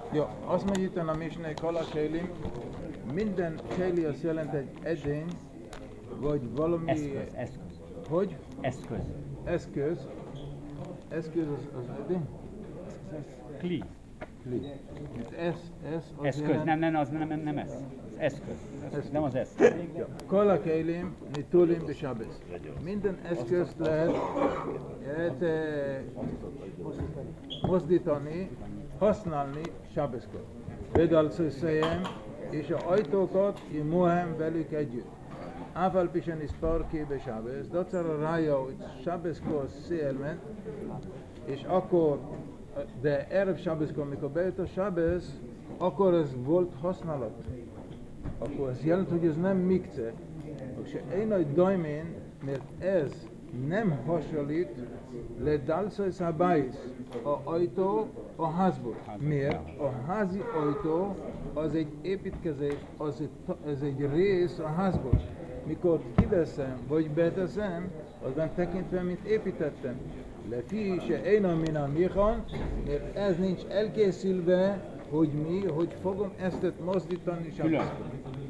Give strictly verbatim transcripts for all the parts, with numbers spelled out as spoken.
Jó, azt mondja itt a Mishneh Kala Kélim, minden kéli azt jelent egy edény, vagy valami... Eszköz, eszköz. Hogy? Eszköz. Eszköz. Eszköz az, az edény? Kli. Kli. Ez, ez az Eszköz, jelent... nem, nem, az nem, nem, nem ez. Az eszköz. Eszköz. Nem az eszköz. Kala Kélim, nitulim b'Shabbos. Minden eszközt lehet, lehet eh, mozdítani, használni Shabbos-kor. Bedalszőszejem, és a ajtókat imóhem velük együtt. Áfal pisen is parki b'Shabbos, dacára rája, hogy Shabbos-kor szél ment, és akkor, de erev Shabbos-kor, mikor bejött a Shabbos, akkor ez volt használat. Akkor ez jelent, hogy ez nem mikce. És én nagy dajmén, mert ez nem hasonlít le dalszai szabályz, a ajtó a házból. Miért? A házi ajtó az egy építkezés, az egy, ez egy rész a házból. Mikor kiveszem, vagy beteszem, azban tekintve, mint építettem. Lefi se én a mina michan, mert ez nincs elkészülve, hogy mi, hogy fogom ezt mozdítani Shabbos-kor.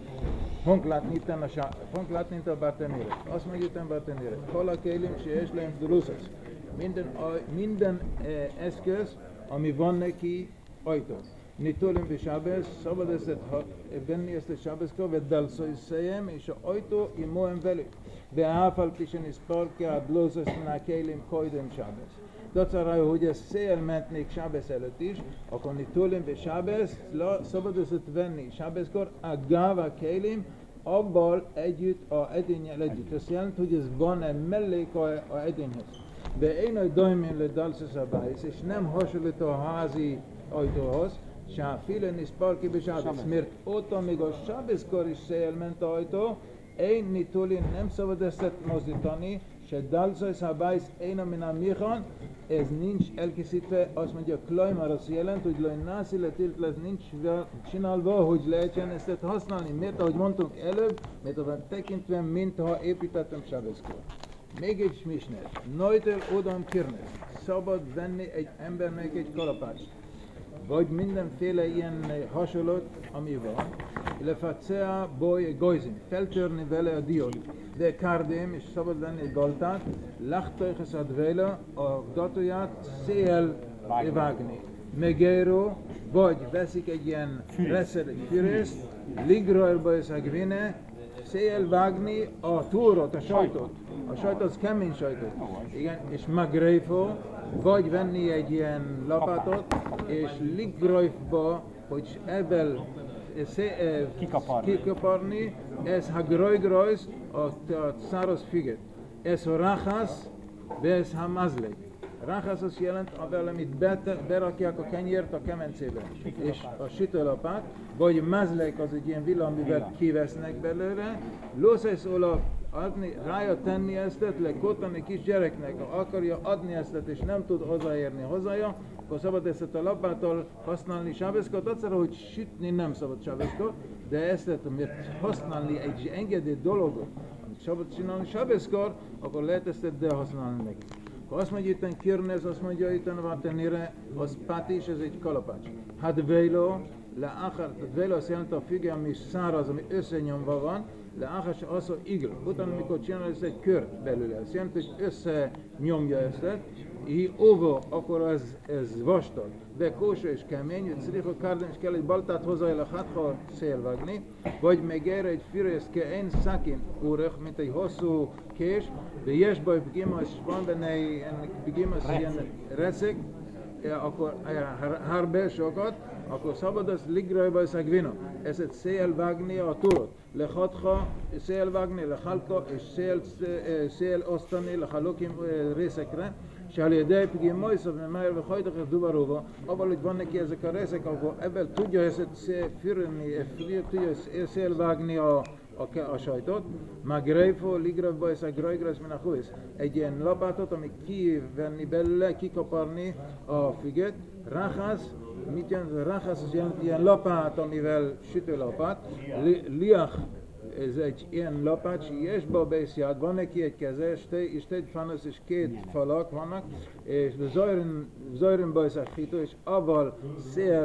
Fogunk látni itt a, fogunk látni itt a Bartenére. Azt mondja itt a Bartenére. Kala kélim, se és lehem druszas. Minden, minden eh, eszköz, ami van neki ajtó. Nitulim b'Shabbos, szabad ezt venni ezt a Shabbos-kor, vedalszőszejem, és a ajtó imóhem velük. Beáfal pisen is parki a dlózas na kélim kojdem Shabbos. Dacára, hogy ez szél ment még Shabbos előtt is, akkor nitulim b'Shabbos, szabad ezt venni Shabbos-kor, a gáva kélim, abban együtt, a edényel együtt. Ez jelent, hogy ez van-e mellék a, a edényhez. De én a dajmén le dalszos abálysz, és nem hasonlít a házi ajtóhoz, sáfilen is parki b'Shabbos, mert ott, amíg a Shabbos-kor is szél ment a ajtó, én nitulin nem szabad ezt mozdítani, se dalszos abálysz én a mina michan, ez nincs elkészítve, azt mondja, klajmar az jelent, hogy loj nászi letilt lesz, nincs csinálva, hogy lehetsen ezt használni. Miért, ahogy mondtunk előbb, mert van tekintve, mintha építettem Shabbos-kor. Még egy misnél, Neutel odam kirnes, szabad venni egy embernek egy kalapást, vagy mindenféle ilyen hasonlót, ami van, lefacea boy goizim, feltörni vele a diót, de kárdém, és szabad venni egy baltát, lachtojches advéla, a gatóját szél vágni. Megéró, vagy veszik egy ilyen reszel, egy fűrészt, ligrajlba és a gvine, szél vágni a túrot, a sajtot. A sajtot az kemény sajtot. Igen, és magreifo, vagy venni egy ilyen lapátot, és ligrajfba, hogy ebből Kikaparni. kikaparni, ez ha grojgrojsz, a, a száraz füget. Ez a rachasz, de ez ha mazleg. Rachasz az jelent, abban, amit berakják a kenyért a kemencébe, és a sütőlapát, vagy mazleg az egy ilyen villa, amivel kivesznek belőle, lószesz ola adni, rája tenni ezt, lekotani kis gyereknek, ha akarja adni ezt, és nem tud hozzáérni hozzája, akkor szabad ezt a lapától használni Shabbos-kor, egyszerűen, hogy sütni nem szabad Shabbos-kor, de ezt, mert használni egy engedély dologot, amit szabad csinálni Shabbos-kor, akkor lehet ezt de használni neki. Akkor azt mondja itt kirnez, azt mondja itt a Bartenére, az patis, ez egy kalapács. Hadvélo, leachar, hadvélo azt jelenti a füge, ami száraz, ami összenyomva van, leachar se az, hogy igl. Utána, mikor csinál ezt egy kört belőle, azt jelenti, hogy összenyomja ezt, így óvó, akkor ez, ez vastag, de kósa és kemény, hogy szrifa kárden, és kell egy baltát hozzá el a hátha szélvágni, vagy megér egy fűrészt ke egy szakin úrech, mint egy hosszú kés, de jes baj bigima, és van benne egy bigima, ilyen reszek, akkor harbe sokat, akkor szabad az ligrajba és a gvino. Ez egy szélvágni a túrot. Lehatha, szélvágni, lehalka, és szél, szél osztani, lehalokim részekre, שעל ידי פגימוי סוף ממהר וחוידך דוברובו, אבל hogy van neki ezek a részek, akkor ebből tudja ezt fürni, tudja szélvágni a, a, a sajtot, magreifo, ligrafba és a grajgras min a huisz. Egy ilyen lapátot, ami kivenni belőle, kikaparni a füget, rachasz, mit jelent rachasz, az jelent ilyen lapát, amivel sütőlapát, li, liach, ez egy ilyen lapács, és babészját, van neki egy keze, és egy fanasz, és két falak vannak, és zajren bajsz a hító, és avval szél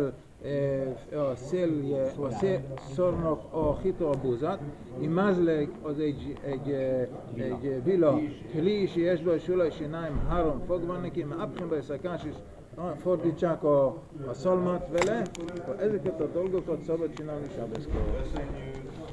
a szélje, a szél, szornak a hita a búzat, i mázleg az egy, egy, egy vila kli, és be sula, és náim három fog van neki, mert abkembe szakás is fordítsák a, a szalmát vele, ezeket a dolgokat szabad csinálni sábeszkor.